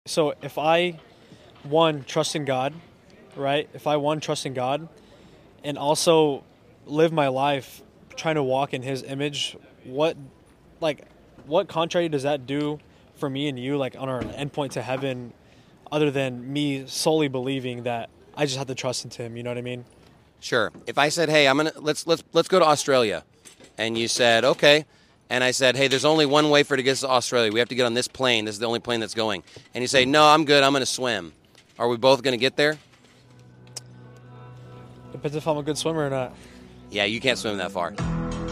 So if I one trust in God, right? If I one trust in God and also live my life trying to walk in His image, what like what contrary does that do for me and you, like on our endpoint to heaven, other than me solely believing that I just have to trust into Him? You know what I mean? Sure. If I said, "Hey, let's go to Australia," and you said, "Okay," and I said, "Hey, there's only one way for it to get to Australia. We have to get on this plane. This is the only plane that's going," and you say, "No, I'm good. I'm going to swim." Are we both going to get there? Depends if I'm a good swimmer or not. Yeah, you can't swim that far.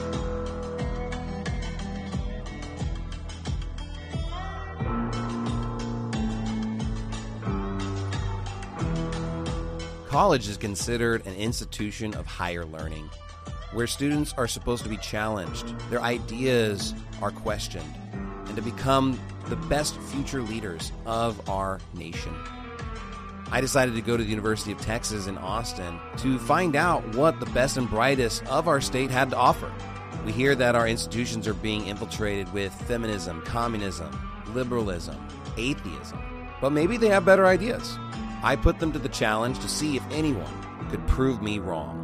College is considered an institution of higher learning, where students are supposed to be challenged, their ideas are questioned, and to become the best future leaders of our nation. I decided to go to the University of Texas in Austin to find out what the best and brightest of our state had to offer. We hear that our institutions are being infiltrated with feminism, communism, liberalism, atheism, but maybe they have better ideas. I put them to the challenge to see if anyone could prove me wrong.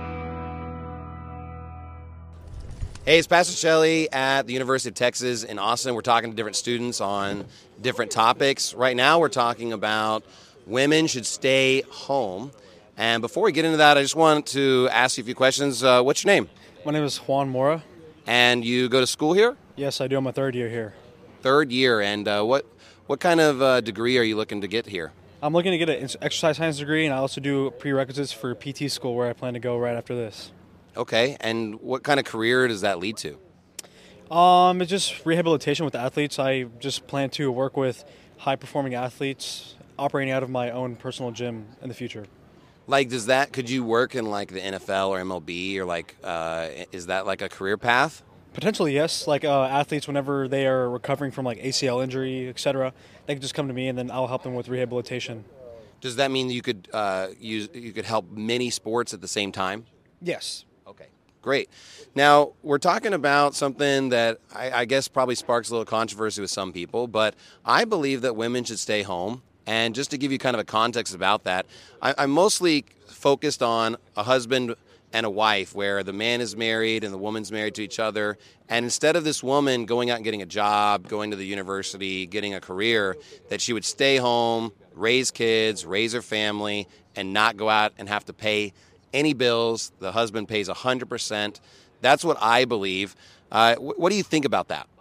Hey, it's Pastor Shelley at the University of Texas in Austin. We're talking to different students on different topics. Right now we're talking about women should stay home. And before we get into that, I just want to ask you a few questions. What's your name? My name is Juan Mora. And you go to school here? Yes, I do. I'm a third year here. Third year. And what kind of degree are you looking to get here? I'm looking to get an exercise science degree, and I also do prerequisites for PT school where I plan to go right after this. Okay, and what kind of career does that lead to? It's just rehabilitation with athletes. I just plan to work with high-performing athletes operating out of my own personal gym in the future. Like, could you work in like the NFL or MLB, or like, is that like a career path? Potentially, yes. Like athletes, whenever they are recovering from like ACL injury, etc., they can just come to me, and then I'll help them with rehabilitation. Does that mean you could you could help many sports at the same time? Yes. Okay, great. Now, we're talking about something that I guess probably sparks a little controversy with some people, but I believe that women should stay home. And just to give you kind of a context about that, I'm mostly focused on a husband and a wife where the man is married and the woman's married to each other. And instead of this woman going out and getting a job, going to the university, getting a career, that she would stay home, raise kids, raise her family, and not go out and have to pay any bills. The husband pays 100%. That's what I believe. What do you think about that?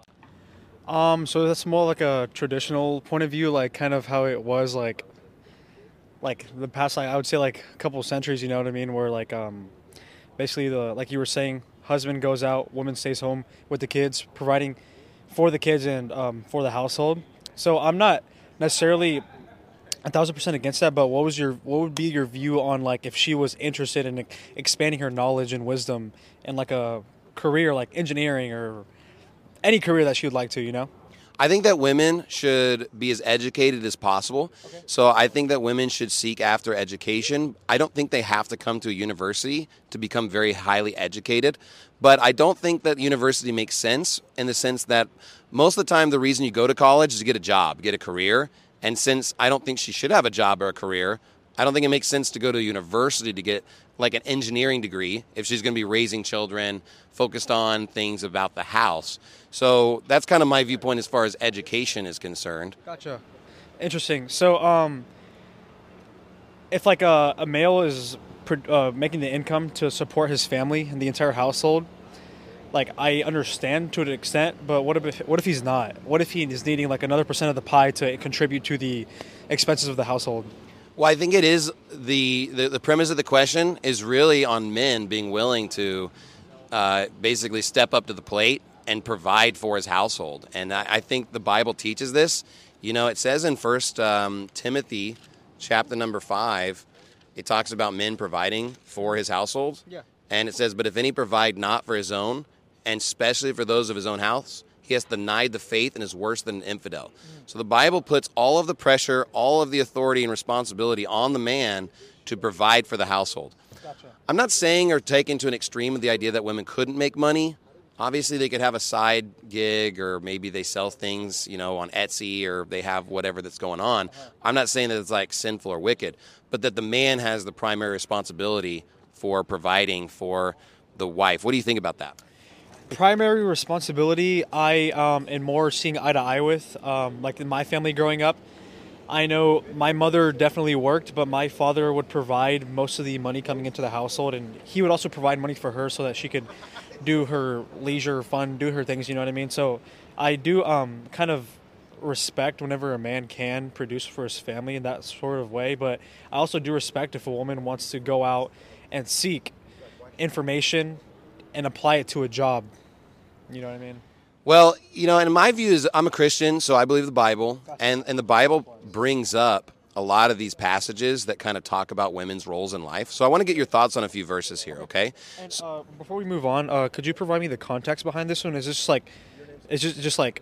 So that's more like a traditional point of view, like kind of how it was like the past, like I would say like a couple of centuries, you know what I mean? Where like basically like you were saying, husband goes out, woman stays home with the kids, providing for the kids and for the household. So I'm not necessarily 1,000% against that, but what would be your view on like if she was interested in expanding her knowledge and wisdom in like a career like engineering or any career that she would like to, you know? I think that women should be as educated as possible. Okay. So I think that women should seek after education. I don't think they have to come to a university to become very highly educated. But I don't think that university makes sense in the sense that most of the time the reason you go to college is to get a job, get a career. And since I don't think she should have a job or a career, I don't think it makes sense to go to university to get like an engineering degree if she's going to be raising children, focused on things about the house. So that's kind of my viewpoint as far as education is concerned. Gotcha. Interesting. So if like a male is making the income to support his family and the entire household, like I understand to an extent, but what if he's not? What if he is needing like another percent of the pie to contribute to the expenses of the household? Well, I think it is the premise of the question is really on men being willing to basically step up to the plate and provide for his household. And I think the Bible teaches this. You know, it says in 1 Timothy chapter number 5, it talks about men providing for his household. Yeah. And it says, but if any provide not for his own, and especially for those of his own house, he has denied the faith and is worse than an infidel. So the Bible puts all of the pressure, all of the authority and responsibility on the man to provide for the household. Gotcha. I'm not saying or taking to an extreme of the idea that women couldn't make money. Obviously, they could have a side gig, or maybe they sell things, on Etsy, or they have whatever that's going on. I'm not saying that it's like sinful or wicked, but that the man has the primary responsibility for providing for the wife. What do you think about that? Primary responsibility, I am more seeing eye to eye with. Like in my family growing up, I know my mother definitely worked, but my father would provide most of the money coming into the household, and he would also provide money for her so that she could do her leisure fun, do her things, you know what I mean? So I do kind of respect whenever a man can produce for his family in that sort of way, but I also do respect if a woman wants to go out and seek information and apply it to a job. You know what I mean? Well, and my view is I'm a Christian, so I believe the Bible, and the Bible brings up a lot of these passages that kind of talk about women's roles in life. So I want to get your thoughts on a few verses here, okay? And before we move on, could you provide me the context behind this one? Is this just like, is just like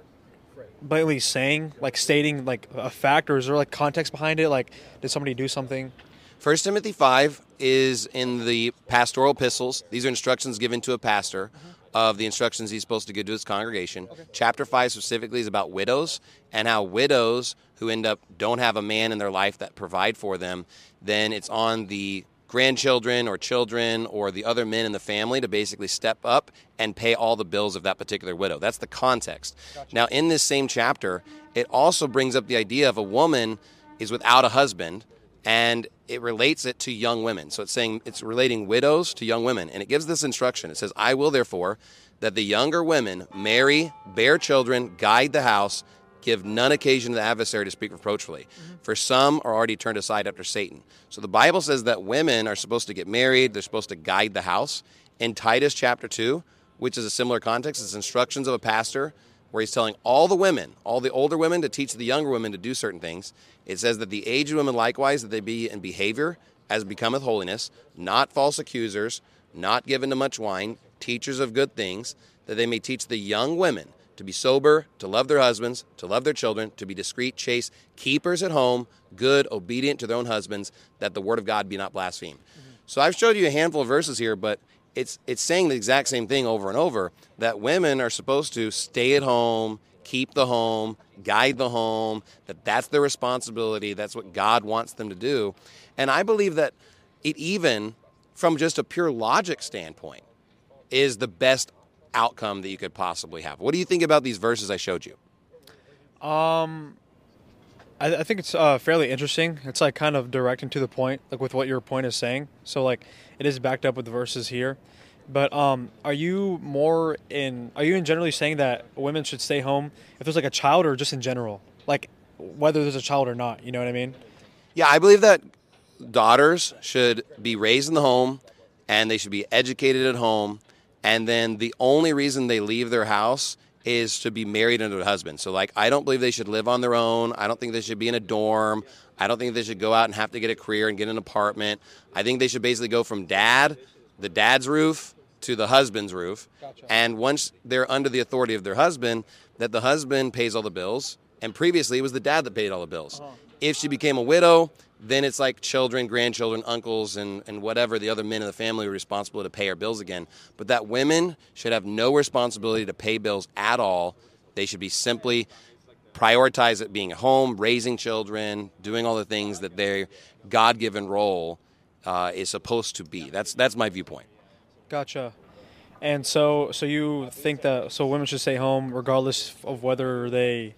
blatantly saying, like stating like a fact, or is there like context behind it? Like, did somebody do something? 1 Timothy 5 is in the pastoral epistles. These are instructions given to a pastor of the instructions he's supposed to give to his congregation. Okay. Chapter 5 specifically is about widows, and how widows who don't have a man in their life that provide for them, then it's on the grandchildren or children or the other men in the family to basically step up and pay all the bills of that particular widow. That's the context. Gotcha. Now, in this same chapter, it also brings up the idea of a woman is without a husband, and it relates it to young women. So it's relating widows to young women. And it gives this instruction. It says, I will therefore that the younger women marry, bear children, guide the house, give none occasion to the adversary to speak reproachfully. Mm-hmm. For some are already turned aside after Satan. So the Bible says that women are supposed to get married. They're supposed to guide the house. In Titus chapter 2, which is a similar context, it's instructions of a pastor where he's telling all the women, all the older women to teach the younger women to do certain things. It says that the aged women likewise, that they be in behavior as becometh holiness, not false accusers, not given to much wine, teachers of good things, that they may teach the young women to be sober, to love their husbands, to love their children, to be discreet, chaste, keepers at home, good, obedient to their own husbands, that the word of God be not blasphemed. Mm-hmm. So I've showed you a handful of verses here, but it's saying the exact same thing over and over, that women are supposed to stay at home, keep the home, guide the home, that's their responsibility. That's what God wants them to do. And I believe that it, even from just a pure logic standpoint, is the best outcome that you could possibly have. What do you think about these verses I showed you? I think it's fairly interesting. It's like kind of direct and to the point, like with what your point is saying. So like it is backed up with the verses here. But are you generally saying that women should stay home if there's like a child, or just in general? Like whether there's a child or not, you know what I mean? Yeah, I believe that daughters should be raised in the home and they should be educated at home. And then the only reason they leave their house is to be married into a husband. So, like, I don't believe they should live on their own. I don't think they should be in a dorm. I don't think they should go out and have to get a career and get an apartment. I think they should basically go from the dad's roof, to the husband's roof. Gotcha. And once they're under the authority of their husband, that the husband pays all the bills. And previously, it was the dad that paid all the bills. Uh-huh. If she became a widow, then it's like children, grandchildren, uncles, and whatever the other men in the family were responsible to pay her bills again. But that women should have no responsibility to pay bills at all. They should be simply prioritize it being at home, raising children, doing all the things that their God-given role is supposed to be. That's my viewpoint. Gotcha. And so you think that women should stay home regardless of whether they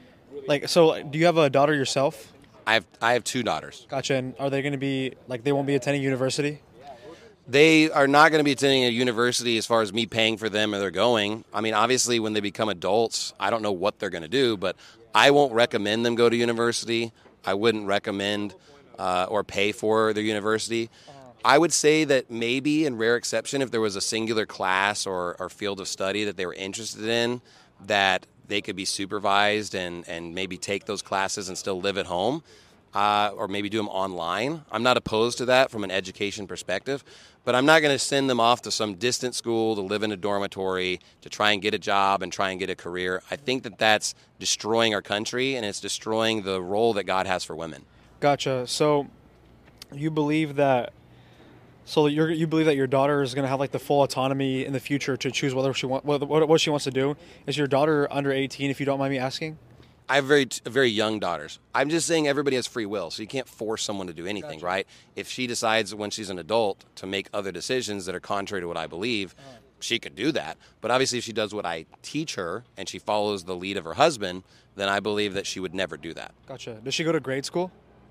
so do you have a daughter yourself? I have two daughters. Gotcha. And are they going to be they won't be attending university? They are not going to be attending a university as far as me paying for them or they're going. I mean, obviously, when they become adults, I don't know what they're going to do, but I won't recommend them go to university. I wouldn't recommend or pay for their university. I would say that maybe, in rare exception, if there was a singular class or field of study that they were interested in, that they could be supervised and maybe take those classes and still live at home, or maybe do them online. I'm not opposed to that from an education perspective, but I'm not going to send them off to some distant school to live in a dormitory to try and get a job and try and get a career. I think that that's destroying our country, and it's destroying the role that God has for women. Gotcha. So you believe that So you believe that your daughter is going to have like the full autonomy in the future to choose whether she what she wants to do. Is your daughter under 18, if you don't mind me asking? I have very young daughters. I'm just saying everybody has free will, so you can't force someone to do anything, Gotcha. right? If she decides when she's an adult to make other decisions that are contrary to what I believe, she could do that. But obviously, if she does what I teach her and she follows the lead of her husband, then I believe that she would never do that. Gotcha. Does she go to grade school?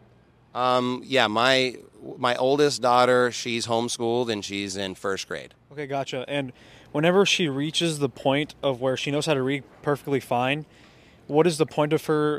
Yeah, my oldest daughter, she's homeschooled and she's in first grade. Okay, gotcha. And whenever she reaches the point of where she knows how to read perfectly fine, what is the point of her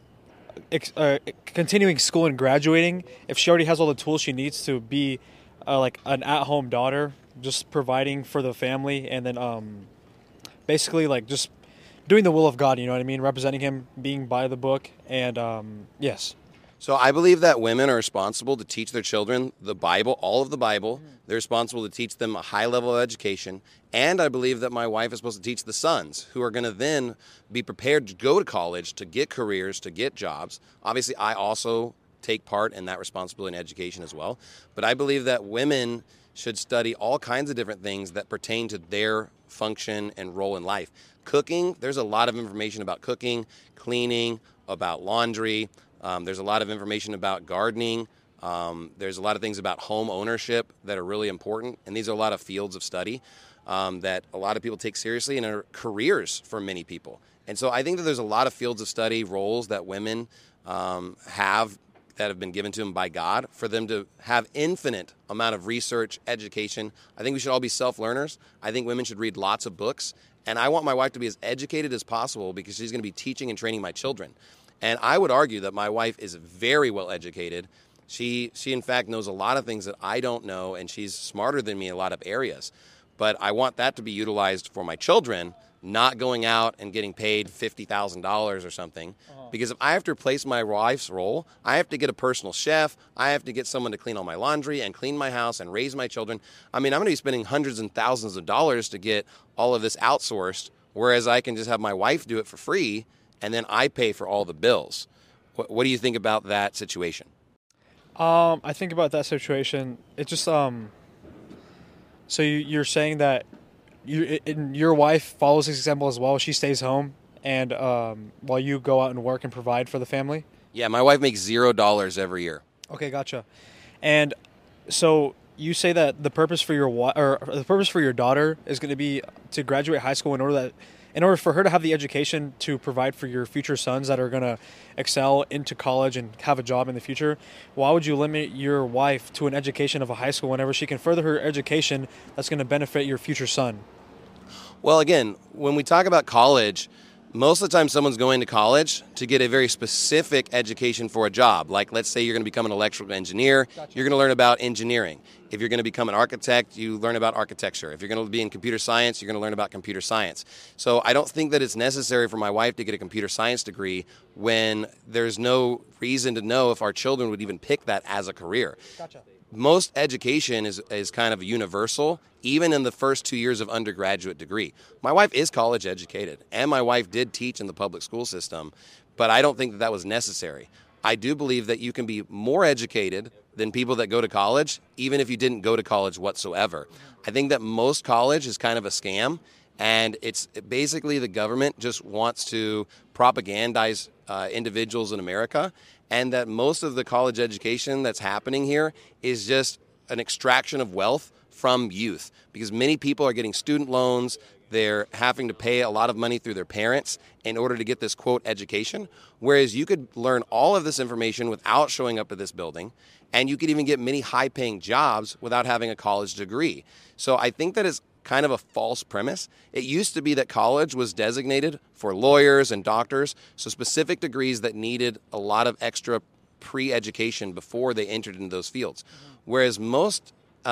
continuing school and graduating if she already has all the tools she needs to be like an at-home daughter, just providing for the family, and then basically like just doing the will of God, you know what I mean? Representing Him, being by the book, and yes. So I believe that women are responsible to teach their children the Bible, all of the Bible. They're responsible to teach them a high level of education. And I believe that my wife is supposed to teach the sons, who are going to then be prepared to go to college, to get careers, to get jobs. Obviously, I also take part in that responsibility in education as well. But I believe that women should study all kinds of different things that pertain to their function and role in life. Cooking, there's a lot of information about cooking, cleaning, about laundry. There's a lot of information about gardening. There's a lot of things about home ownership that are really important. And these are a lot of fields of study that a lot of people take seriously and are careers for many people. And so I think that there's a lot of fields of study, roles that women have that have been given to them by God for them to have infinite amount of research, education. I think we should all be self-learners. I think women should read lots of books. And I want my wife to be as educated as possible because she's going to be teaching and training my children. And I would argue that my wife is very well educated. She in fact knows a lot of things that I don't know, and she's smarter than me in a lot of areas. But I want that to be utilized for my children, not going out and getting paid $50,000 or something. Because if I have to replace my wife's role, I have to get a personal chef, I have to get someone to clean all my laundry and clean my house and raise my children. I mean, I'm going to be spending hundreds and thousands of dollars to get all of this outsourced, whereas I can just have my wife do it for free, and then I pay for all the bills. What do you think about that situation? I think about that situation. It's just so you're saying that your wife follows this example as well. She stays home, and while you go out and work and provide for the family. Yeah, my wife makes $0 every year. Okay, gotcha. And so you say that the purpose for the purpose for your daughter is going to be to graduate high school in order for her to have the education to provide for your future sons that are going to excel into college and have a job in the future. Why would you limit your wife to an education of a high school whenever she can further her education that's going to benefit your future son? Well, again, when we talk about college, most of the time someone's going to college to get a very specific education for a job. Like, let's say you're going to become an electrical engineer, You're going to learn about engineering. If you're going to become an architect, you learn about architecture. If you're going to be in computer science, you're going to learn about computer science. So I don't think that it's necessary for my wife to get a computer science degree when there's no reason to know if our children would even pick that as a career. Gotcha. Most education is kind of universal, even in the first 2 years of undergraduate degree. My wife is college educated, and my wife did teach in the public school system, but I don't think that was necessary. I do believe that you can be more educated than people that go to college, even if you didn't go to college whatsoever. I think that most college is kind of a scam, and it's basically the government just wants to propagandize individuals in America, and that most of the college education that's happening here is just an extraction of wealth from youth, because many people are getting student loans. They're having to pay a lot of money through their parents in order to get this, quote, education, whereas you could learn all of this information without showing up at this building, and you could even get many high-paying jobs without having a college degree. So I think that is kind of a false premise. It used to be that college was designated for lawyers and doctors, so specific degrees that needed a lot of extra pre-education before they entered into those fields. Whereas most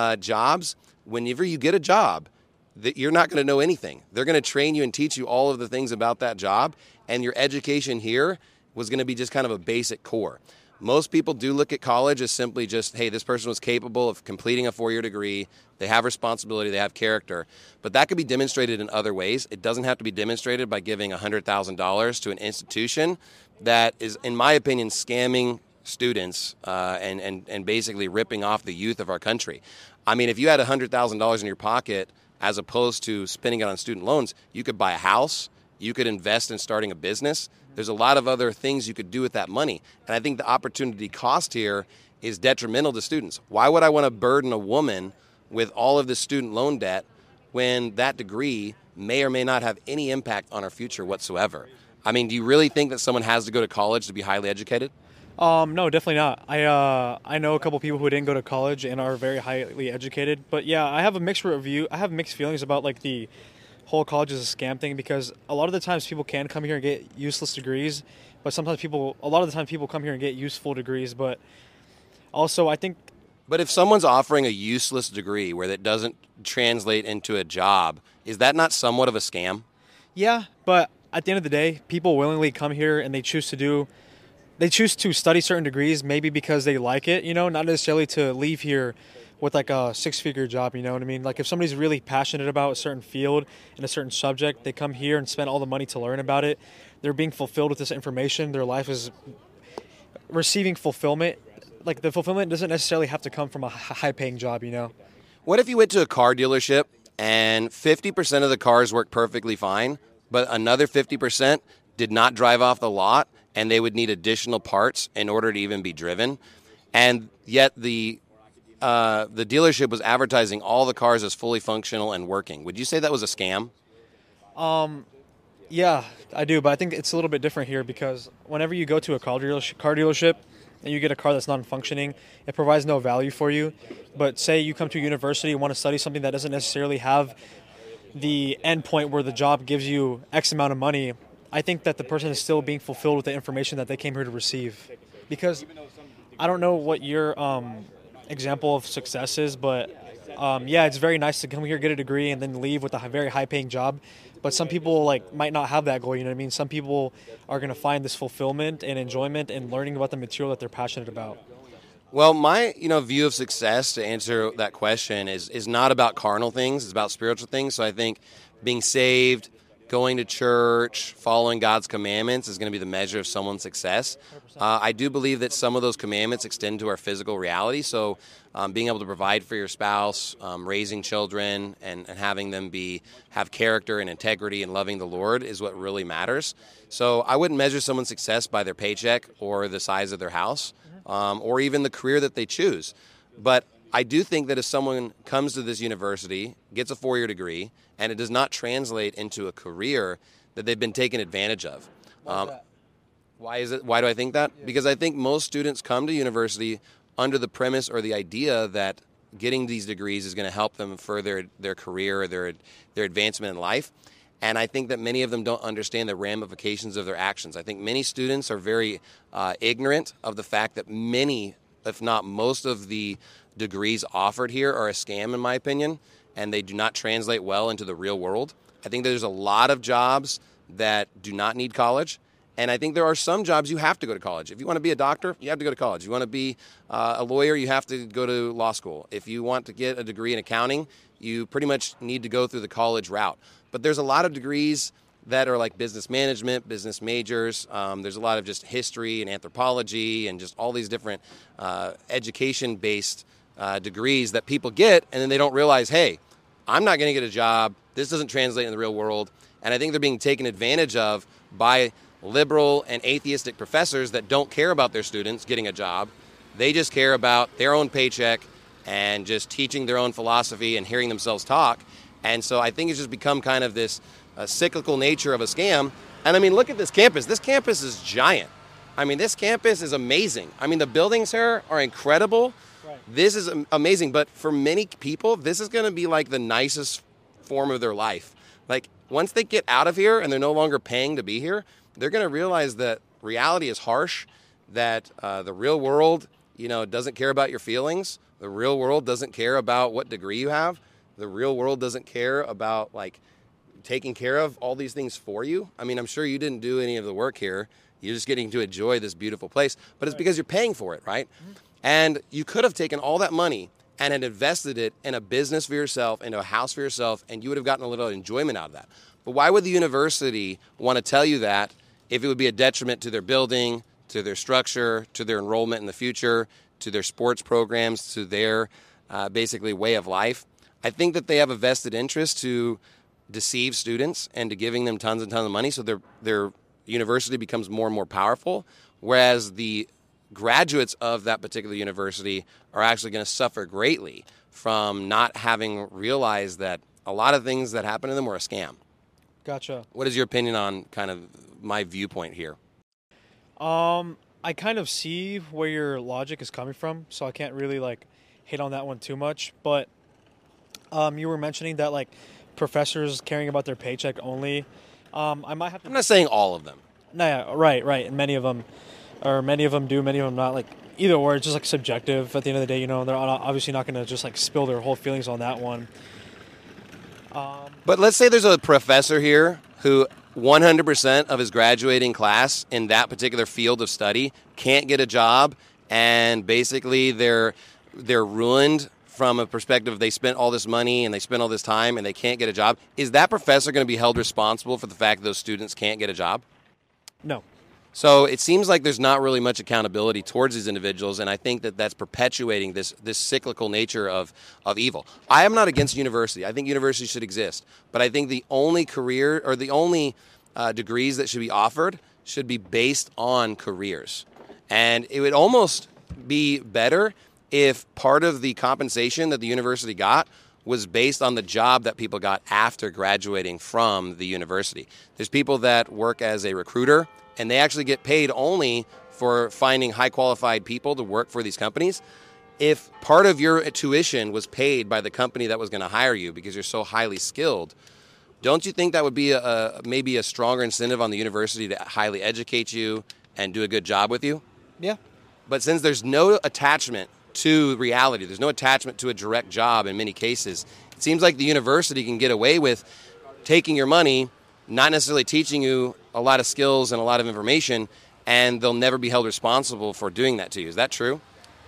jobs, whenever you get a job, that you're not going to know anything. They're going to train you and teach you all of the things about that job, and your education here was going to be just kind of a basic core. Most people do look at college as simply just, hey, this person was capable of completing a 4-year degree, they have responsibility, they have character, but that could be demonstrated in other ways. It doesn't have to be demonstrated by giving $100,000 to an institution that is, in my opinion, scamming students and basically ripping off the youth of our country. I mean, if you had $100,000 in your pocket as opposed to spending it on student loans, you could buy a house, you could invest in starting a business. There's a lot of other things you could do with that money. And I think the opportunity cost here is detrimental to students. Why would I want to burden a woman with all of this student loan debt when that degree may or may not have any impact on our future whatsoever? I mean, do you really think that someone has to go to college to be highly educated? No, definitely not. I know a couple people who didn't go to college and are very highly educated. But yeah, I have a mixed review. I have mixed feelings about like the whole college is a scam thing, because a lot of the times people can come here and get useless degrees, but a lot of the time people come here and get useful degrees. But also, I think. But if someone's offering a useless degree where that doesn't translate into a job, is that not somewhat of a scam? Yeah, but at the end of the day, people willingly come here and they choose to study certain degrees, maybe because they like it, not necessarily to leave here with like a six-figure job, you know what I mean? Like if somebody's really passionate about a certain field and a certain subject, they come here and spend all the money to learn about it. They're being fulfilled with this information. Their life is receiving fulfillment. Like the fulfillment doesn't necessarily have to come from a high-paying job, What if you went to a car dealership and 50% of the cars worked perfectly fine, but another 50% did not drive off the lot, and they would need additional parts in order to even be driven, and yet the dealership was advertising all the cars as fully functional and working? Would you say that was a scam? Yeah, I do, but I think it's a little bit different here, because whenever you go to a car dealership and you get a car that's non-functioning, it provides no value for you. But say you come to a university and want to study something that doesn't necessarily have the end point where the job gives you X amount of money, I think that the person is still being fulfilled with the information that they came here to receive. Because I don't know what your example of success is, but yeah, it's very nice to come here, get a degree, and then leave with a very high-paying job. But some people might not have that goal, you know what I mean? Some people are going to find this fulfillment and enjoyment in learning about the material that they're passionate about. Well, my view of success, to answer that question, is not about carnal things. It's about spiritual things. So I think being saved, going to church, following God's commandments is going to be the measure of someone's success. I do believe that some of those commandments extend to our physical reality. So being able to provide for your spouse, raising children, and having them have character and integrity and loving the Lord is what really matters. So I wouldn't measure someone's success by their paycheck or the size of their house, or even the career that they choose. But I do think that if someone comes to this university, gets a 4-year degree, and it does not translate into a career, that they've been taken advantage of. Why is it? Why do I think that? Yeah. Because I think most students come to university under the premise or the idea that getting these degrees is going to help them further their career or their advancement in life. And I think that many of them don't understand the ramifications of their actions. I think many students are very ignorant of the fact that many, if not most, of the degrees offered here are a scam, in my opinion, and they do not translate well into the real world. I think there's a lot of jobs that do not need college, and I think there are some jobs you have to go to college. If you want to be a doctor, you have to go to college. If you want to be a lawyer, you have to go to law school. If you want to get a degree in accounting, you pretty much need to go through the college route. But there's a lot of degrees that are like business management, business majors. There's a lot of just history and anthropology and just all these different education-based degrees that people get, and then they don't realize, hey, I'm not going to get a job. This doesn't translate in the real world. And I think they're being taken advantage of by liberal and atheistic professors that don't care about their students getting a job. They just care about their own paycheck and just teaching their own philosophy and hearing themselves talk. And so I think it's just become kind of this cyclical nature of a scam. And I mean, look at this campus. This campus is giant. I mean, this campus is amazing. I mean, the buildings here are incredible. Right. This is amazing. But for many people, this is going to be like the nicest form of their life. Like, once they get out of here and they're no longer paying to be here, they're going to realize that reality is harsh, that the real world, doesn't care about your feelings. The real world doesn't care about what degree you have. The real world doesn't care about, taking care of all these things for you. I mean, I'm sure you didn't do any of the work here. You're just getting to enjoy this beautiful place. But it's because you're paying for it, right? Mm-hmm. And you could have taken all that money and had invested it in a business for yourself, into a house for yourself, and you would have gotten a little enjoyment out of that. But why would the university want to tell you that if it would be a detriment to their building, to their structure, to their enrollment in the future, to their sports programs, to their basically way of life. I think that they have a vested interest to deceive students and to giving them tons and tons of money so their university becomes more and more powerful, whereas the graduates of that particular university are actually going to suffer greatly from not having realized that a lot of things that happen to them were a scam. Gotcha. What is your opinion on kind of my viewpoint here? I kind of see where your logic is coming from, so I can't really like hit on that one too much. But you were mentioning that like professors caring about their paycheck only. I might have to. I'm not saying all of them. No, yeah, right, and many of them do, many of them not. Like either or, it's just like subjective. At the end of the day, you know, they're obviously not going to just like spill their whole feelings on that one. But let's say there's a professor here who 100% of his graduating class in that particular field of study can't get a job, and basically they're ruined from a perspective they spent all this money and they spent all this time and they can't get a job. Is that professor going to be held responsible for the fact that those students can't get a job? No. So it seems like there's not really much accountability towards these individuals, and I think that that's perpetuating this cyclical nature of evil. I am not against university. I think university should exist, but I think the only career or the only degrees that should be offered should be based on careers. And it would almost be better if part of the compensation that the university got was based on the job that people got after graduating from the university. There's people that work as a recruiter, and they actually get paid only for finding high qualified people to work for these companies. If part of your tuition was paid by the company that was going to hire you because you're so highly skilled, don't you think that would be maybe a stronger incentive on the university to highly educate you and do a good job with you? Yeah. But since there's no attachment to reality, there's no attachment to a direct job in many cases, it seems like the university can get away with taking your money, not necessarily teaching you a lot of skills and a lot of information, and they'll never be held responsible for doing that to you. Is that true?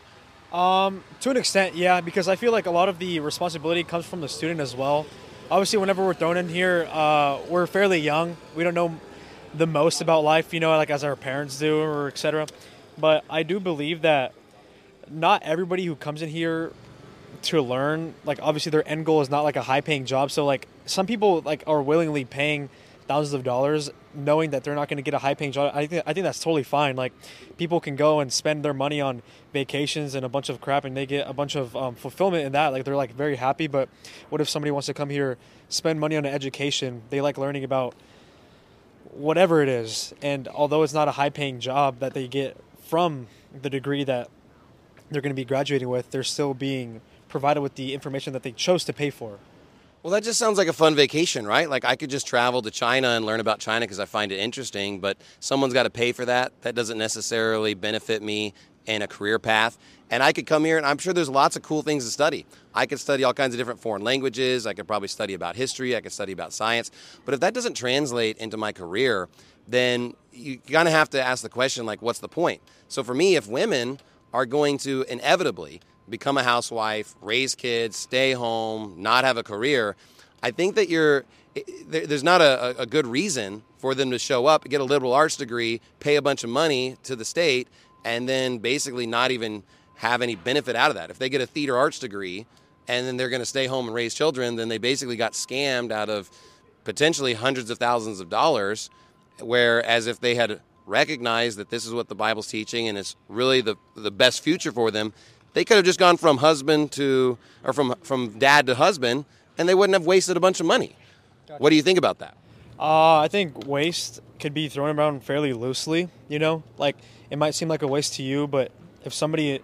To an extent, yeah, because I feel like a lot of the responsibility comes from the student as well. Obviously, whenever we're thrown in here, we're fairly young. We don't know the most about life, you know, like as our parents do or et cetera. But I do believe that not everybody who comes in here to learn, like obviously their end goal is not like a high-paying job. So like some people like are willingly paying thousands of dollars knowing that they're not going to get a high-paying job. I think that's totally fine. Like people can go and spend their money on vacations and a bunch of crap, and they get a bunch of fulfillment in that. Like they're like very happy. But what if somebody wants to come here, spend money on an education? They like learning about whatever it is, and although it's not a high-paying job that they get from the degree that they're going to be graduating with, they're still being provided with the information that they chose to pay for. Well, that just sounds like a fun vacation, right? Like I could just travel to China and learn about China because I find it interesting, but someone's got to pay for that. That doesn't necessarily benefit me in a career path. And I could come here, and I'm sure there's lots of cool things to study. I could study all kinds of different foreign languages. I could probably study about history. I could study about science. But if that doesn't translate into my career, then you kind of have to ask the question, like, what's the point? So for me, if women are going to inevitably become a housewife, raise kids, stay home, not have a career, I think that there's not a good reason for them to show up, get a liberal arts degree, pay a bunch of money to the state, and then basically not even have any benefit out of that. If they get a theater arts degree and then they're going to stay home and raise children, then they basically got scammed out of potentially hundreds of thousands of dollars, whereas if they had recognized that this is what the Bible's teaching and it's really the best future for them, they could have just gone from husband to, or from dad to husband, and they wouldn't have wasted a bunch of money. Gotcha. What do you think about that? I think waste could be thrown around fairly loosely, you know? Like, it might seem like a waste to you, but if somebody's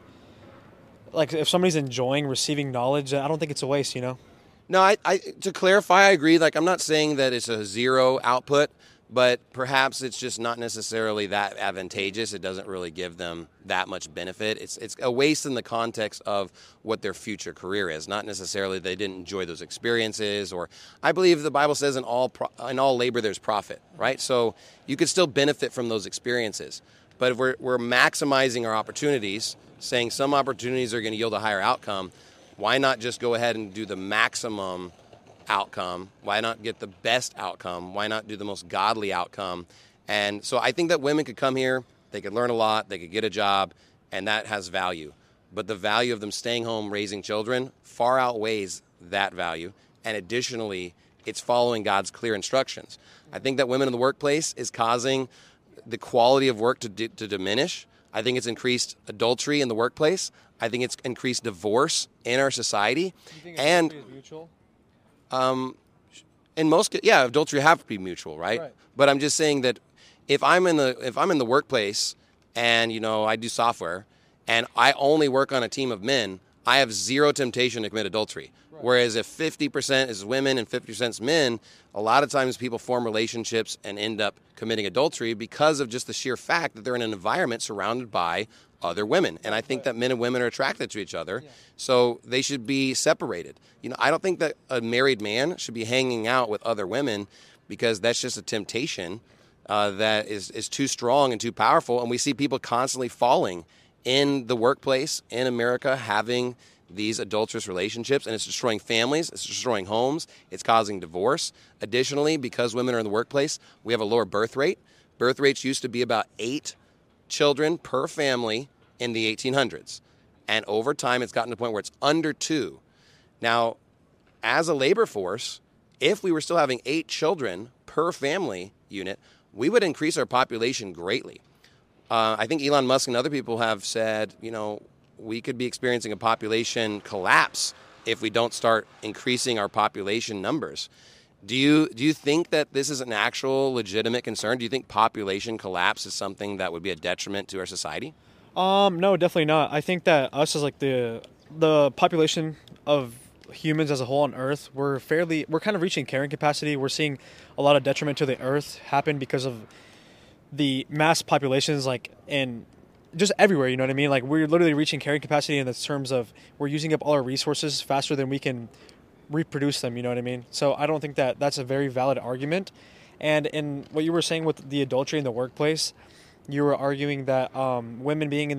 enjoying receiving knowledge, I don't think it's a waste, you know? No, I to clarify, I agree. Like, I'm not saying that it's a zero output, but perhaps it's just not necessarily that advantageous. It doesn't really give them that much benefit. It's a waste in the context of what their future career is, not necessarily they didn't enjoy those experiences. Or I believe the Bible says in all labor there's profit, right? So you could still benefit from those experiences. But if we're maximizing our opportunities, saying some opportunities are going to yield a higher outcome, why not just go ahead and do the maximum outcome? Why not get the best outcome? Why not do the most godly outcome? And so I think that women could come here, they could learn a lot, they could get a job, and that has value. But the value of them staying home raising children far outweighs that value. And additionally, it's following God's clear instructions. I think that women in the workplace is causing the quality of work to diminish. I think it's increased adultery in the workplace. I think it's increased divorce in our society. You think and adultery is mutual? In most, adultery have to be mutual, right? But I'm just saying that if I'm in the workplace and I do software and I only work on a team of men, I have zero temptation to commit adultery. Right. Whereas if 50% is women and 50% is men, a lot of times people form relationships and end up committing adultery because of just the sheer fact that they're in an environment surrounded by other women. And I think that men and women are attracted to each other, so they should be separated. I don't think that a married man should be hanging out with other women because that's just a temptation that is too strong and too powerful. And we see people constantly falling in the workplace in America having these adulterous relationships, and it's destroying families, it's destroying homes, it's causing divorce. Additionally, because women are in the workplace, we have a lower birth rate. Birth rates used to be about 8 children per family in the 1800s. And over time, it's gotten to the point where it's under 2. Now, as a labor force, if we were still having 8 children per family unit, we would increase our population greatly. I think Elon Musk and other people have said, we could be experiencing a population collapse if we don't start increasing our population numbers. Do you think that this is an actual legitimate concern? Do you think population collapse is something that would be a detriment to our society? No, definitely not. I think that us as like the population of humans as a whole on Earth, we're kind of reaching carrying capacity. We're seeing a lot of detriment to the Earth happen because of the mass populations, like in just everywhere. You know what I mean? Like we're literally reaching carrying capacity in the terms of we're using up all our resources faster than we can reproduce them. You know what I mean? So I don't think that that's a very valid argument. And in what you were saying with the adultery in the workplace, you were arguing that women being in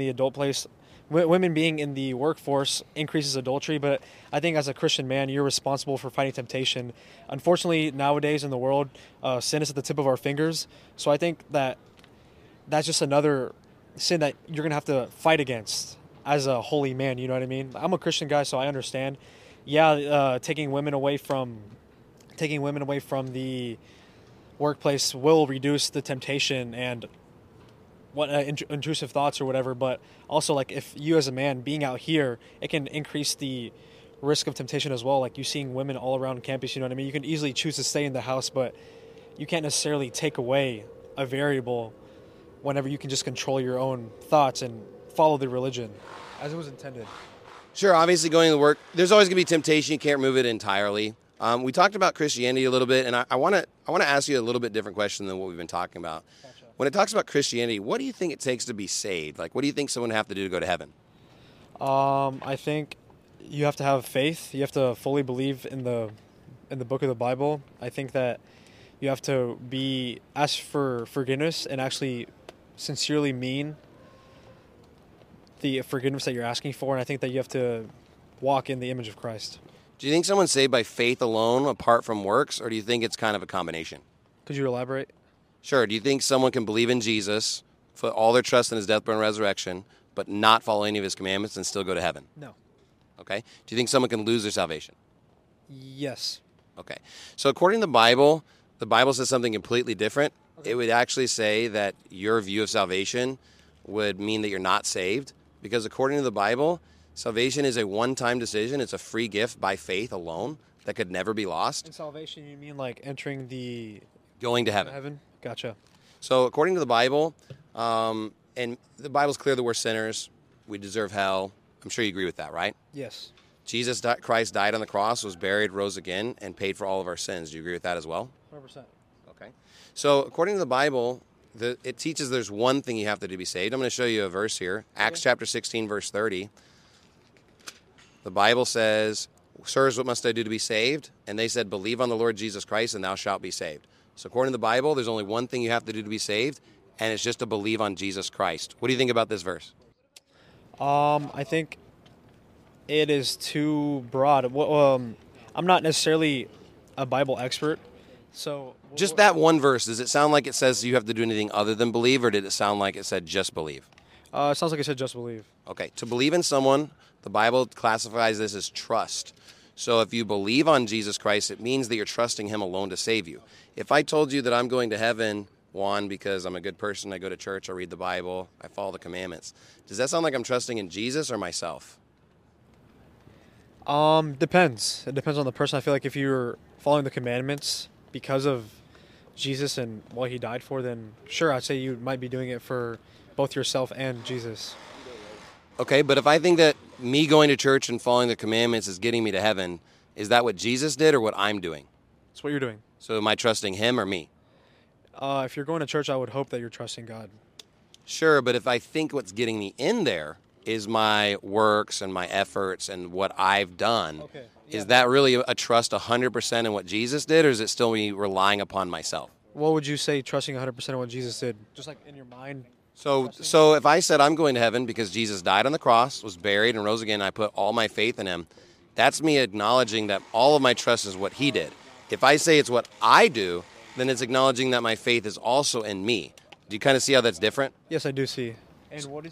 the workforce increases adultery. But I think as a Christian man, you're responsible for fighting temptation. Unfortunately, nowadays in the world, sin is at the tip of our fingers. So I think that that's just another sin that you're going to have to fight against as a holy man. You know what I mean? I'm a Christian guy, so I understand. Yeah, taking women away from the workplace will reduce the temptation and what intrusive thoughts or whatever, but also like if you as a man being out here, it can increase the risk of temptation as well. Like you seeing women all around campus, you know what I mean? You can easily choose to stay in the house, but you can't necessarily take away a variable whenever you can just control your own thoughts and follow the religion as it was intended. Sure, obviously going to work, there's always going to be temptation. You can't remove it entirely. We talked about Christianity a little bit, and I want to ask you a little bit different question than what we've been talking about. Gotcha. When it talks about Christianity, what do you think it takes to be saved? Like, what do you think someone would have to do to go to heaven? I think you have to have faith. You have to fully believe in the book of the Bible. I think that you have to ask for forgiveness and actually sincerely mean the forgiveness that you're asking for. And I think that you have to walk in the image of Christ. Do you think someone's saved by faith alone, apart from works, or do you think it's kind of a combination? Could you elaborate? Sure. Do you think someone can believe in Jesus, put all their trust in his death, burial, and resurrection, but not follow any of his commandments and still go to heaven? No. Okay. Do you think someone can lose their salvation? Yes. Okay. So according to the Bible says something completely different. Okay. It would actually say that your view of salvation would mean that you're not saved, because according to the Bible, salvation is a one-time decision. It's a free gift by faith alone that could never be lost. In salvation, you mean like entering going to heaven. Gotcha. So according to the Bible, and the Bible's clear that we're sinners, we deserve hell. I'm sure you agree with that, right? Yes. Jesus Christ died on the cross, was buried, rose again, and paid for all of our sins. Do you agree with that as well? 100%. Okay. So according to the Bible, it teaches there's one thing you have to do to be saved. I'm going to show you a verse here. Okay. Acts chapter 16, verse 30. The Bible says, "Sirs, what must I do to be saved?" And they said, "Believe on the Lord Jesus Christ, and thou shalt be saved." So according to the Bible, there's only one thing you have to do to be saved, and it's just to believe on Jesus Christ. What do you think about this verse? I think it is too broad. I'm not necessarily a Bible expert, So Just that one verse, does it sound like it says you have to do anything other than believe, or did it sound like it said just believe? it sounds like I said just believe. Okay, to believe in someone, the Bible classifies this as trust. So if you believe on Jesus Christ, it means that you're trusting him alone to save you. If I told you that I'm going to heaven, Juan, because I'm a good person, I go to church, I read the Bible, I follow the commandments, does that sound like I'm trusting in Jesus or myself? Depends. It depends on the person. I feel like if you're following the commandments because of Jesus and what he died for, then sure, I'd say you might be doing it for both yourself and Jesus. Okay, but if I think that me going to church and following the commandments is getting me to heaven, is that what Jesus did or what I'm doing? That's what you're doing. So am I trusting him or me? If you're going to church, I would hope that you're trusting God. Sure, but if I think what's getting me in there is my works and my efforts and what I've done, Okay. is that really a trust 100% in what Jesus did, or is it still me relying upon myself? What would you say trusting 100% of what Jesus did? Just like in your mind? So if I said I'm going to heaven because Jesus died on the cross, was buried, and rose again, and I put all my faith in him, that's me acknowledging that all of my trust is what he did. If I say it's what I do, then it's acknowledging that my faith is also in me. Do you kind of see how that's different? Yes, I do see. And what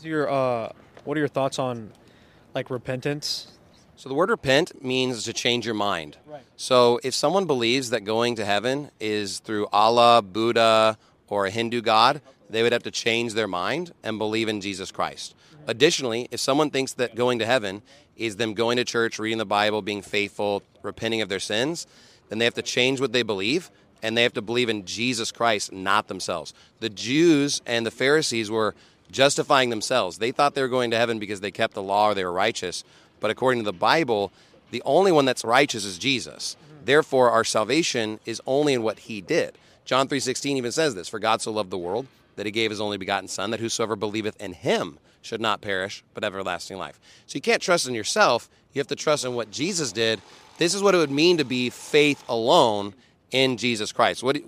are your thoughts on like repentance? So the word repent means to change your mind. Right. So if someone believes that going to heaven is through Allah, Buddha, or a Hindu god, they would have to change their mind and believe in Jesus Christ. Additionally, if someone thinks that going to heaven is them going to church, reading the Bible, being faithful, repenting of their sins, then they have to change what they believe, and they have to believe in Jesus Christ, not themselves. The Jews and the Pharisees were justifying themselves. They thought they were going to heaven because they kept the law or they were righteous. But according to the Bible, the only one that's righteous is Jesus. Therefore, our salvation is only in what he did. John 3:16 even says this, "For God so loved the world that he gave his only begotten Son, that whosoever believeth in him should not perish, but have everlasting life." So you can't trust in yourself. You have to trust in what Jesus did. This is what it would mean to be faith alone in Jesus Christ. When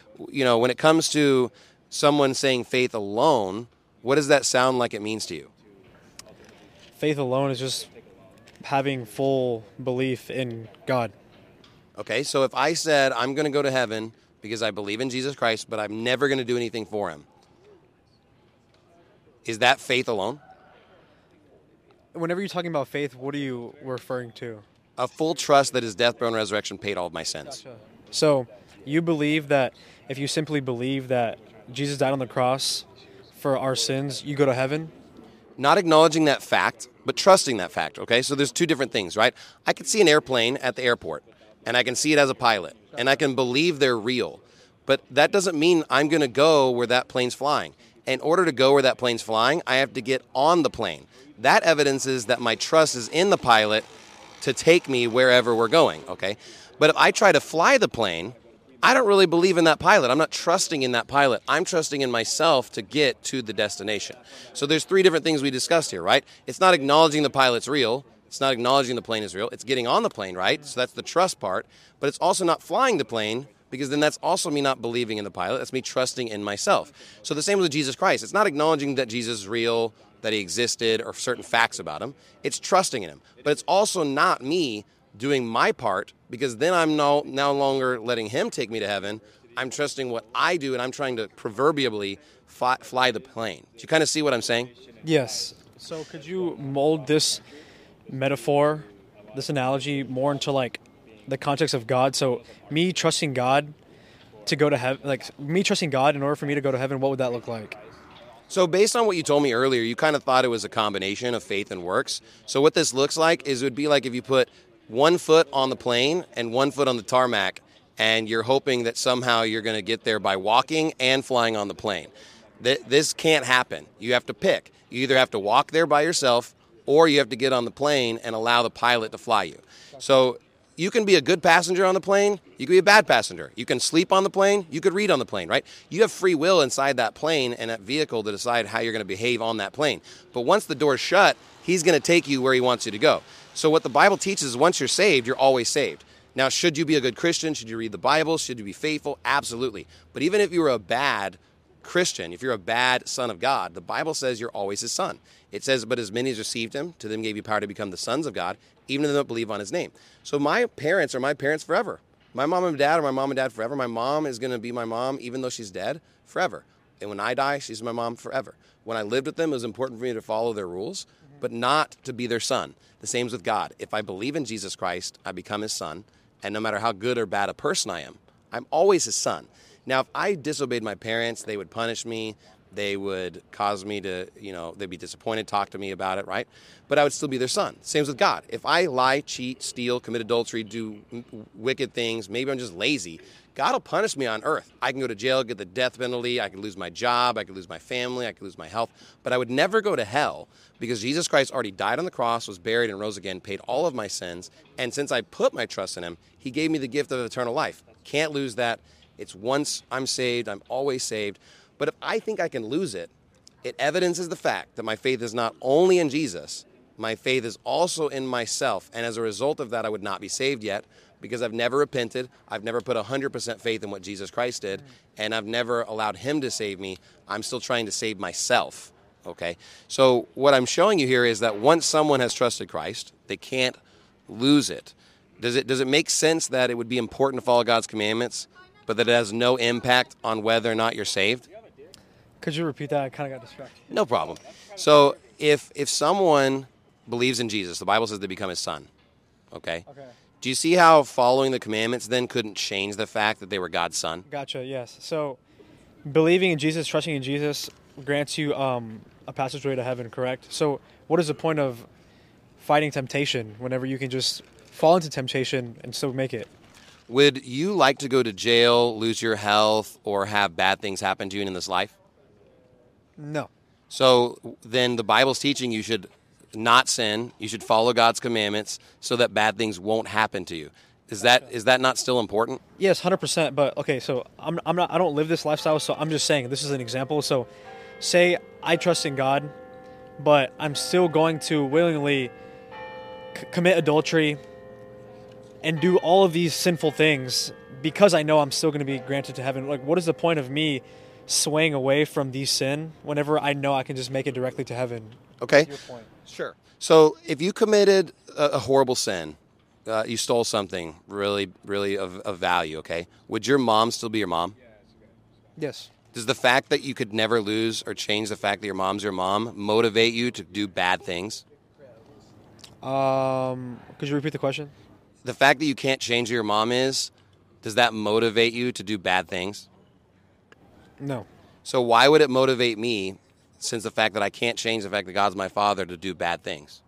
it comes to someone saying faith alone, what does that sound like it means to you? Faith alone is just having full belief in God. Okay, so if I said I'm going to go to heaven because I believe in Jesus Christ, but I'm never going to do anything for him, is that faith alone? Whenever you're talking about faith, what are you referring to? A full trust that his death, burial, and resurrection paid all of my sins. Gotcha. So you believe that if you simply believe that Jesus died on the cross for our sins, you go to heaven? Not acknowledging that fact, but trusting that fact, okay? So there's two different things, right? I can see an airplane at the airport, and I can see it as a pilot, and I can believe they're real. But that doesn't mean I'm going to go where that plane's flying. In order to go where that plane's flying, I have to get on the plane. That evidences that my trust is in the pilot to take me wherever we're going, okay? But if I try to fly the plane, I don't really believe in that pilot. I'm not trusting in that pilot. I'm trusting in myself to get to the destination. So there's three different things we discussed here, right? It's not acknowledging the pilot's real. It's not acknowledging the plane is real. It's getting on the plane, right? So that's the trust part. But it's also not flying the plane, because then that's also me not believing in the pilot. That's me trusting in myself. So the same with Jesus Christ. It's not acknowledging that Jesus is real, that he existed, or certain facts about him. It's trusting in him. But it's also not me doing my part, because then I'm no longer letting him take me to heaven. I'm trusting what I do, and I'm trying to proverbially fly the plane. Do you kind of see what I'm saying? Yes. So could you mold this metaphor, this analogy, more into like the context of God? So me trusting God to go to heaven, like me trusting God in order for me to go to heaven, what would that look like? So based on what you told me earlier, you kind of thought it was a combination of faith and works. So what this looks like is it would be like if you put 1 foot on the plane and 1 foot on the tarmac, and you're hoping that somehow you're going to get there by walking and flying on the plane. This can't happen. You have to pick. You either have to walk there by yourself, or you have to get on the plane and allow the pilot to fly you. So you can be a good passenger on the plane. You can be a bad passenger. You can sleep on the plane. You could read on the plane, right? You have free will inside that plane and that vehicle to decide how you're going to behave on that plane. But once the door's shut, he's going to take you where he wants you to go. So what the Bible teaches is once you're saved, you're always saved. Now, should you be a good Christian? Should you read the Bible? Should you be faithful? Absolutely. But even if you were a bad Christian, if you're a bad son of God, the Bible says you're always his son. It says, but as many as received him, to them gave you power to become the sons of God, even if they don't believe on his name. So my parents are my parents forever. My mom and dad are my mom and dad forever. My mom is going to be my mom, even though she's dead, forever. And when I die, she's my mom forever. When I lived with them, it was important for me to follow their rules, but not to be their son. The same is with God. If I believe in Jesus Christ, I become his son. And no matter how good or bad a person I am, I'm always his son. Now, if I disobeyed my parents, they would punish me. They would cause me to, they'd be disappointed, talk to me about it, right? But I would still be their son. Same with God. If I lie, cheat, steal, commit adultery, do wicked things, maybe I'm just lazy, God will punish me on earth. I can go to jail, get the death penalty, I could lose my job, I could lose my family, I could lose my health, but I would never go to hell because Jesus Christ already died on the cross, was buried, and rose again, paid all of my sins, and since I put my trust in him, he gave me the gift of eternal life. Can't lose that. It's once I'm saved, I'm always saved. But if I think I can lose it, it evidences the fact that my faith is not only in Jesus, my faith is also in myself. And as a result of that, I would not be saved yet because I've never repented. I've never put 100% faith in what Jesus Christ did, and I've never allowed him to save me. I'm still trying to save myself, okay? So what I'm showing you here is that once someone has trusted Christ, they can't lose it. Does it make sense that it would be important to follow God's commandments, but that it has no impact on whether or not you're saved? Could you repeat that? I kind of got distracted. No problem. So if someone believes in Jesus, the Bible says they become his son, okay? Okay. Do you see how following the commandments then couldn't change the fact that they were God's son? Gotcha, yes. So believing in Jesus, trusting in Jesus grants you a passageway to heaven, correct? So what is the point of fighting temptation whenever you can just fall into temptation and still make it? Would you like to go to jail, lose your health, or have bad things happen to you in this life? No. So then the Bible's teaching you should not sin, you should follow God's commandments so that bad things won't happen to you. Is that not still important? Yes, 100%. But okay, so I don't live this lifestyle, so I'm just saying this is an example. So say I trust in God, but I'm still going to willingly commit adultery and do all of these sinful things because I know I'm still going to be granted to heaven. Like, what is the point of me swaying away from these sin whenever I know I can just make it directly to heaven? Okay. Your point. Sure. So if you committed a horrible sin, you stole something really, really of value, okay, would your mom still be your mom? Yes. Does the fact that you could never lose or change the fact that your mom's your mom motivate you to do bad things? Could you repeat the question? The fact that you can't change who your mom is, does that motivate you to do bad things? No. So why would it motivate me, since the fact that I can't change the fact that God's my father, to do bad things?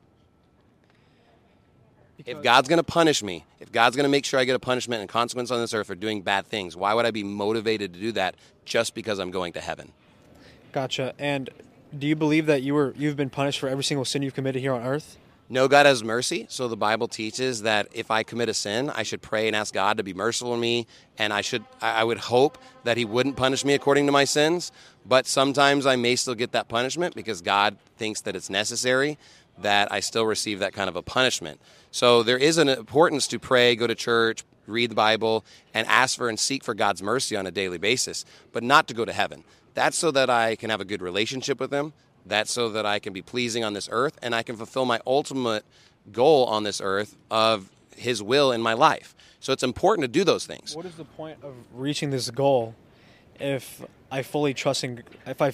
If God's going to punish me, if God's going to make sure I get a punishment and consequence on this earth for doing bad things, why would I be motivated to do that just because I'm going to heaven? Gotcha. And do you believe that you've been punished for every single sin you've committed here on earth? No, God has mercy. So the Bible teaches that if I commit a sin, I should pray and ask God to be merciful to me, and I would hope that he wouldn't punish me according to my sins. But sometimes I may still get that punishment because God thinks that it's necessary that I still receive that kind of a punishment. So there is an importance to pray, go to church, read the Bible, and ask for and seek for God's mercy on a daily basis, but not to go to heaven. That's so that I can have a good relationship with him. That's so that I can be pleasing on this earth, and I can fulfill my ultimate goal on this earth of his will in my life. So it's important to do those things. What is the point of reaching this goal if I fully trust in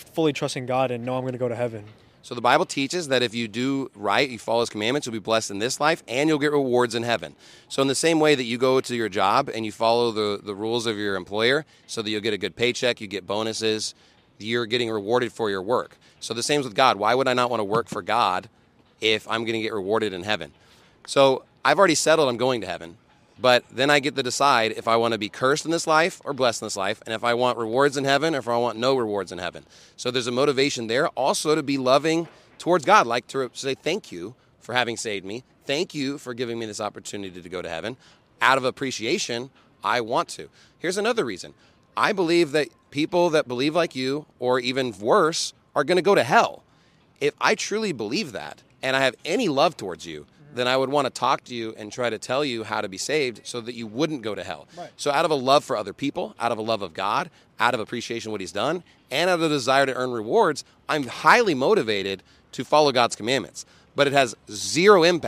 God and know I'm going to go to heaven? So the Bible teaches that if you do right, you follow his commandments, you'll be blessed in this life, and you'll get rewards in heaven. So in the same way that you go to your job and you follow the rules of your employer so that you'll get a good paycheck, you get bonuses, you're getting rewarded for your work. So the same with God. Why would I not want to work for God if I'm going to get rewarded in heaven? So I've already settled I'm going to heaven, but then I get to decide if I want to be cursed in this life or blessed in this life, and if I want rewards in heaven or if I want no rewards in heaven. So there's a motivation there also to be loving towards God, like to say thank you for having saved me. Thank you for giving me this opportunity to go to heaven. Out of appreciation, I want to. Here's another reason. I believe that people that believe like you, or even worse, are going to go to hell. If I truly believe that, and I have any love towards you, then I would want to talk to you and try to tell you how to be saved so that you wouldn't go to hell. Right. So out of a love for other people, out of a love of God, out of appreciation of what he's done, and out of a desire to earn rewards, I'm highly motivated to follow God's commandments. But it has zero impact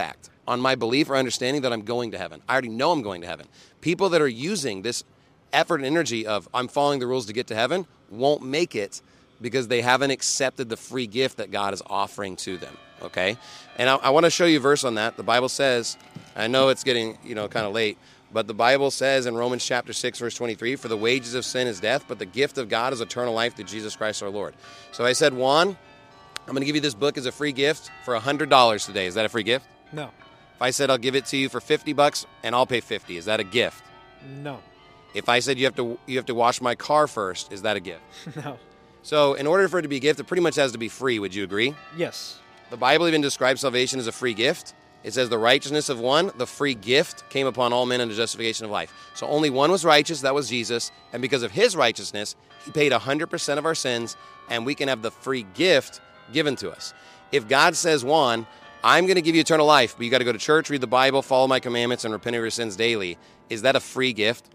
on my belief or understanding that I'm going to heaven. I already know I'm going to heaven. People that are using this effort and energy of I'm following the rules to get to heaven won't make it because they haven't accepted the free gift that God is offering to them, okay? And I want to show you a verse on that. The Bible says, I know it's getting, kind of late, but the Bible says in Romans chapter 6, verse 23, for the wages of sin is death, but the gift of God is eternal life through Jesus Christ our Lord. So I said, Juan, I'm going to give you this book as a free gift for $100 today. Is that a free gift? No. If I said I'll give it to you for $50 and I'll pay $50, is that a gift? No. If I said you have to wash my car first, is that a gift? No. So in order for it to be a gift, it pretty much has to be free. Would you agree? Yes. The Bible even describes salvation as a free gift. It says the righteousness of one, the free gift, came upon all men unto justification of life. So only one was righteous, that was Jesus. And because of his righteousness, he paid 100% of our sins, and we can have the free gift given to us. If God says, Juan, I'm going to give you eternal life, but you got to go to church, read the Bible, follow my commandments, and repent of your sins daily, is that a free gift?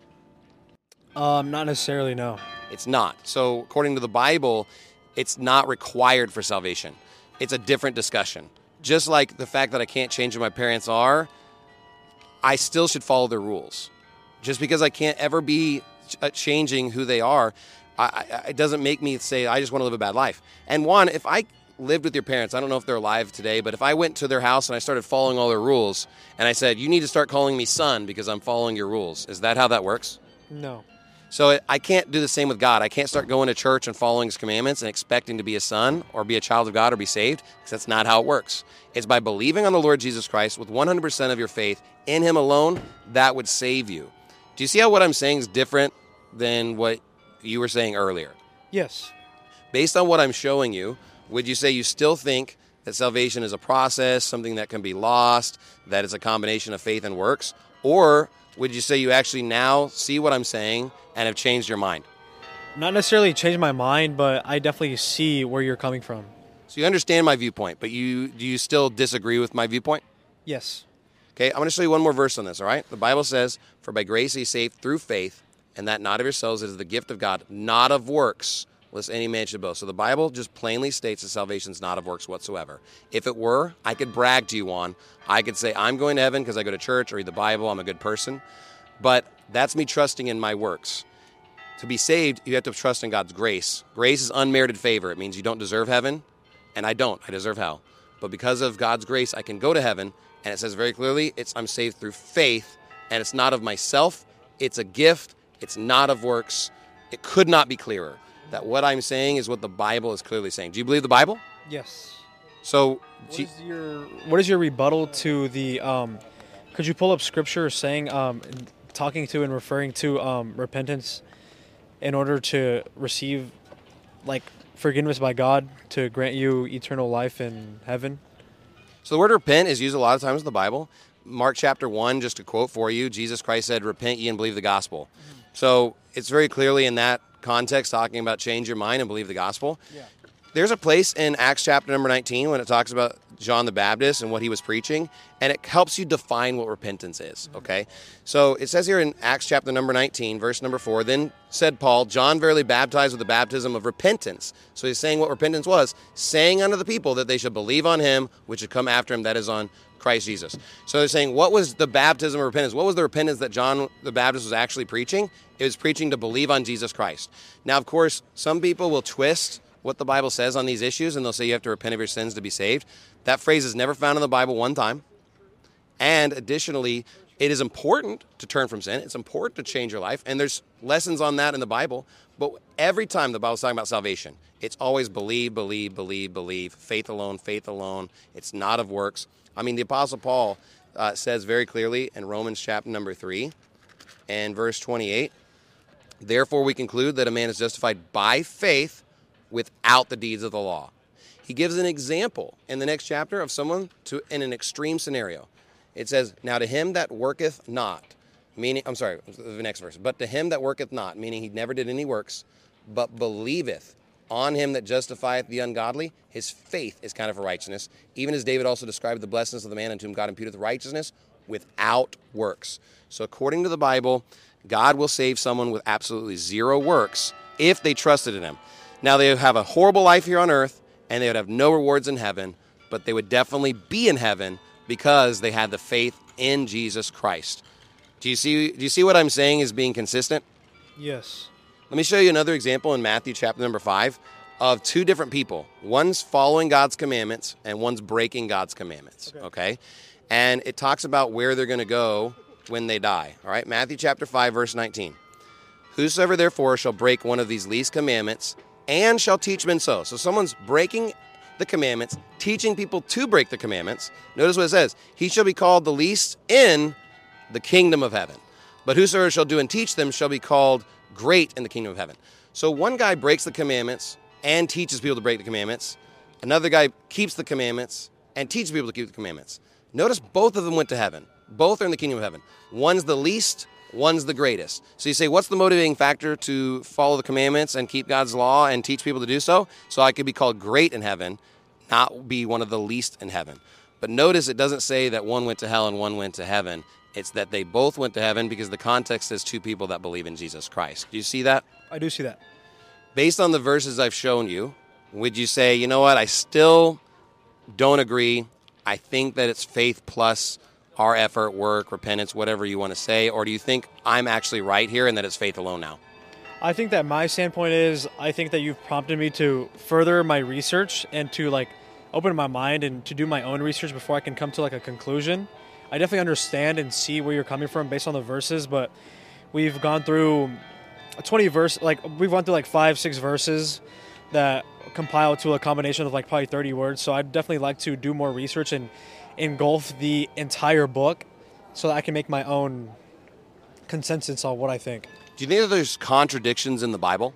Not necessarily, no. It's not. So according to the Bible, it's not required for salvation. It's a different discussion. Just like the fact that I can't change who my parents are, I still should follow their rules. Just because I can't ever be changing who they are, it doesn't make me say I just want to live a bad life. And Juan, if I lived with your parents, I don't know if they're alive today, but if I went to their house and I started following all their rules, and I said, you need to start calling me son because I'm following your rules, is that how that works? No. So I can't do the same with God. I can't start going to church and following his commandments and expecting to be a son or be a child of God or be saved, because that's not how it works. It's by believing on the Lord Jesus Christ with 100% of your faith in him alone that would save you. Do you see how what I'm saying is different than what you were saying earlier? Yes. Based on what I'm showing you, would you say you still think that salvation is a process, something that can be lost, that it's a combination of faith and works? Or would you say you actually now see what I'm saying and have changed your mind? Not necessarily changed my mind, but I definitely see where you're coming from. So you understand my viewpoint, but do you still disagree with my viewpoint? Yes. Okay, I'm going to show you one more verse on this, all right? The Bible says, for by grace are you saved through faith, and that not of yourselves, it is the gift of God, not of works, lest any man should boast. So the Bible just plainly states that salvation is not of works whatsoever. If it were, I could brag to you on. I could say, I'm going to heaven because I go to church or read the Bible, I'm a good person. But that's me trusting in my works. To be saved, you have to trust in God's grace. Grace is unmerited favor. It means you don't deserve heaven, and I don't. I deserve hell. But because of God's grace, I can go to heaven, and it says very clearly, I'm saved through faith, and it's not of myself. It's a gift. It's not of works. It could not be clearer that what I'm saying is what the Bible is clearly saying. Do you believe the Bible? Yes. So, what is your rebuttal to the? Could you pull up scripture saying, talking to and referring to repentance in order to receive, like, forgiveness by God to grant you eternal life in heaven? So the word repent is used a lot of times in the Bible. Mark chapter 1, just to quote for you, Jesus Christ said, repent ye and believe the gospel. Mm-hmm. So it's very clearly in that context talking about change your mind and believe the gospel. Yeah. There's a place in Acts chapter number 19 when it talks about John the Baptist and what he was preaching, and it helps you define what repentance is, okay? So it says here in Acts chapter number 19, verse number 4, then said Paul, John verily baptized with the baptism of repentance. So he's saying what repentance was, saying unto the people that they should believe on him, which should come after him, that is on Christ Jesus. So they're saying, what was the baptism of repentance? What was the repentance that John the Baptist was actually preaching? It was preaching to believe on Jesus Christ. Now, of course, some people will twist what the Bible says on these issues, and they'll say you have to repent of your sins to be saved. That phrase is never found in the Bible one time. And additionally, it is important to turn from sin. It's important to change your life. And there's lessons on that in the Bible. But every time the Bible's talking about salvation, it's always believe, believe, believe, believe. Faith alone, faith alone. It's not of works. I mean, the Apostle Paul says very clearly in Romans chapter number 3 and verse 28, therefore we conclude that a man is justified by faith without the deeds of the law. He gives an example in the next chapter of someone in an extreme scenario. It says, now to him that worketh not, meaning, the next verse, but to him that worketh not, meaning he never did any works, but believeth on him that justifieth the ungodly, his faith is kind of a righteousness, even as David also described the blessings of the man unto whom God imputeth righteousness without works. So according to the Bible, God will save someone with absolutely zero works if they trusted in him. Now, they would have a horrible life here on earth, and they would have no rewards in heaven, but they would definitely be in heaven because they had the faith in Jesus Christ. Do you see what I'm saying is being consistent? Yes. Let me show you another example in Matthew chapter number 5 of two different people. One's following God's commandments and one's breaking God's commandments, okay? And it talks about where they're going to go when they die, all right? Matthew chapter 5, verse 19. Whosoever therefore shall break one of these least commandments and shall teach men so. So someone's breaking the commandments, teaching people to break the commandments. Notice what it says. He shall be called the least in the kingdom of heaven. But whosoever shall do and teach them shall be called great in the kingdom of heaven. So one guy breaks the commandments and teaches people to break the commandments. Another guy keeps the commandments and teaches people to keep the commandments. Notice both of them went to heaven. Both are in the kingdom of heaven. One's the least, one's the greatest. So you say, what's the motivating factor to follow the commandments and keep God's law and teach people to do so? So I could be called great in heaven, not be one of the least in heaven. But notice it doesn't say that one went to hell and one went to heaven. It's that they both went to heaven because the context says two people that believe in Jesus Christ. Do you see that? I do see that. Based on the verses I've shown you, would you say, you know what, I still don't agree. I think that it's faith plus our effort, work, repentance, whatever you want to say, or do you think I'm actually right here and that it's faith alone now? I think that my standpoint is, I think that you've prompted me to further my research and to open my mind and to do my own research before I can come to a conclusion. I definitely understand and see where you're coming from based on the verses, but we've gone through 20 verse, we've gone through 5-6 verses that compile to a combination of probably 30 words. So I'd definitely like to do more research and engulf the entire book so that I can make my own consensus on what I think. Do you think that there's contradictions in the Bible?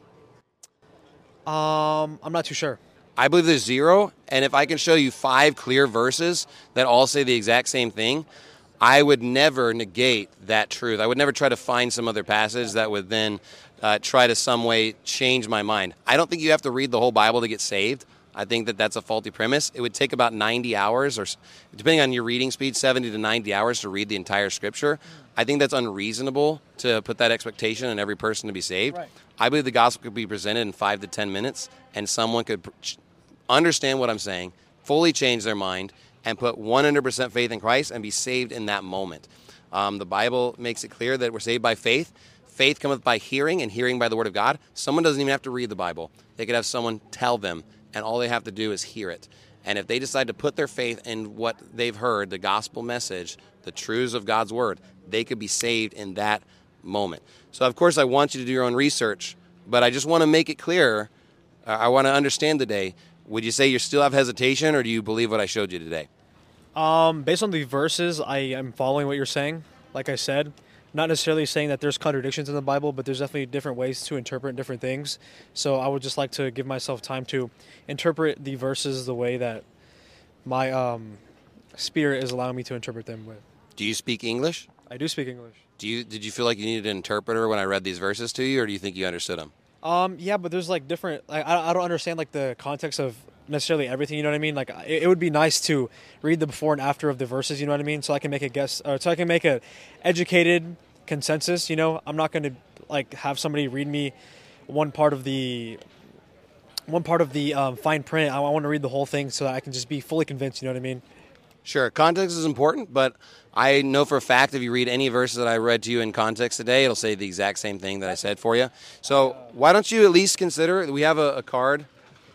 I'm not too sure. I believe there's 0, and if I can show you 5 clear verses that all say the exact same thing, I would never negate that truth. I would never try to find some other passage that would then try to some way change my mind. I don't think you have to read the whole Bible to get saved. I think that that's a faulty premise. It would take about 90 hours, or depending on your reading speed, 70 to 90 hours to read the entire Scripture. I think that's unreasonable to put that expectation on every person to be saved. Right. I believe the gospel could be presented in 5 to 10 minutes, and someone could understand what I'm saying, fully change their mind, and put 100% faith in Christ and be saved in that moment. The Bible makes it clear that we're saved by faith. Faith cometh by hearing, and hearing by the word of God. Someone doesn't even have to read the Bible. They could have someone tell them, and all they have to do is hear it. And if they decide to put their faith in what they've heard, the gospel message, the truths of God's word, they could be saved in that moment. So, of course, I want you to do your own research, but I just want to make it clear. I want to understand today. Would you say you still have hesitation, or do you believe what I showed you today? Based on the verses, I am following what you're saying. Like I said, not necessarily saying that there's contradictions in the Bible, but there's definitely different ways to interpret different things. So I would just like to give myself time to interpret the verses the way that my spirit is allowing me to interpret them with. Do you speak English? I do speak English. Did you feel like you needed an interpreter when I read these verses to you, or do you think you understood them? Yeah, but there's different. I don't understand the context of necessarily everything. You know what I mean? It would be nice to read the before and after of the verses. You know what I mean? So I can make a guess, or so I can make a educated consensus. You know, I'm not going to have somebody read me one part of the fine print. I want to read the whole thing so that I can just be fully convinced. You know what I mean? Sure, context is important, but I know for a fact if you read any verses that I read to you in context today, it'll say the exact same thing that I said for you. So why don't you at least consider, we have a card.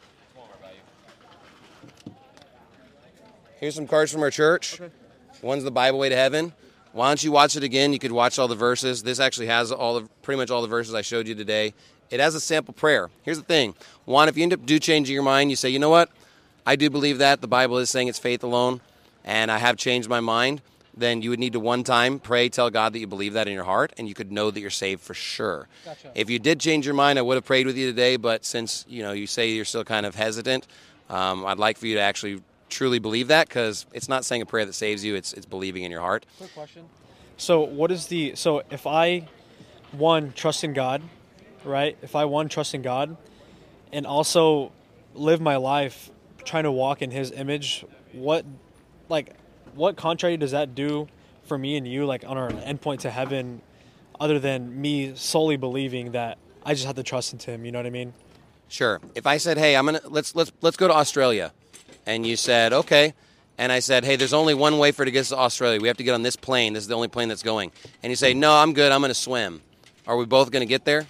Here's some cards from our church. Okay. One's the Bible Way to Heaven. Why don't you watch it again? You could watch all the verses. This actually has pretty much all the verses I showed you today. It has a sample prayer. Here's the thing. One, if you end up changing your mind, you say, you know what? I do believe that. The Bible is saying it's faith alone, and I have changed my mind. Then you would need to one time pray, tell God that you believe that in your heart, and you could know that you're saved for sure. Gotcha. If you did change your mind, I would have prayed with you today, but since you say you're still kind of hesitant, I'd like for you to actually truly believe that, because it's not saying a prayer that saves you, it's believing in your heart. Quick question. So if I, trust in God, right? If I, trust in God, and also live my life trying to walk in His image, what contrary does that do for me and you, on our endpoint to heaven, other than me solely believing that I just have to trust into Him? You know what I mean? Sure. If I said, hey, let's go to Australia, and you said, okay, and I said, hey, there's only one way for it to get us to Australia. We have to get on this plane. This is the only plane that's going. And you say, no, I'm good. I'm going to swim. Are we both going to get there?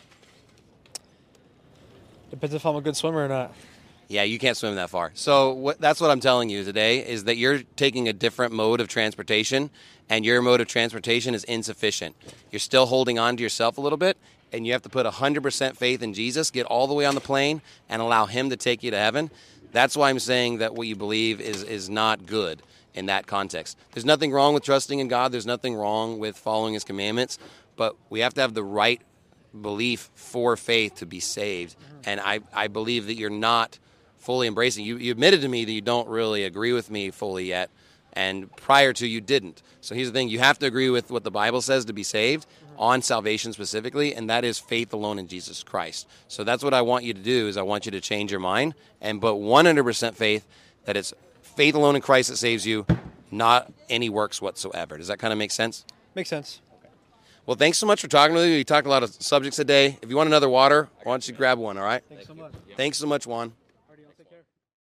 Depends if I'm a good swimmer or not. Yeah, you can't swim that far. So that's what I'm telling you today is that you're taking a different mode of transportation, and your mode of transportation is insufficient. You're still holding on to yourself a little bit, and you have to put 100% faith in Jesus, get all the way on the plane, and allow him to take you to heaven. That's why I'm saying that what you believe is not good in that context. There's nothing wrong with trusting in God. There's nothing wrong with following his commandments, but we have to have the right belief for faith to be saved. And I believe that you're not fully embracing. You admitted to me that you don't really agree with me fully yet, and prior to you didn't. So here's the thing. You have to agree with what the Bible says to be saved on salvation specifically, and that is faith alone in Jesus Christ. So that's what I want you to do is I want you to change your mind and put 100% faith that it's faith alone in Christ that saves you, not any works whatsoever. Does that kind of make sense? Makes sense. Well, thanks so much for talking with me. We talked a lot of subjects today. If you want another water, why don't you grab one, all right? Thanks so much. Thanks so much, Juan.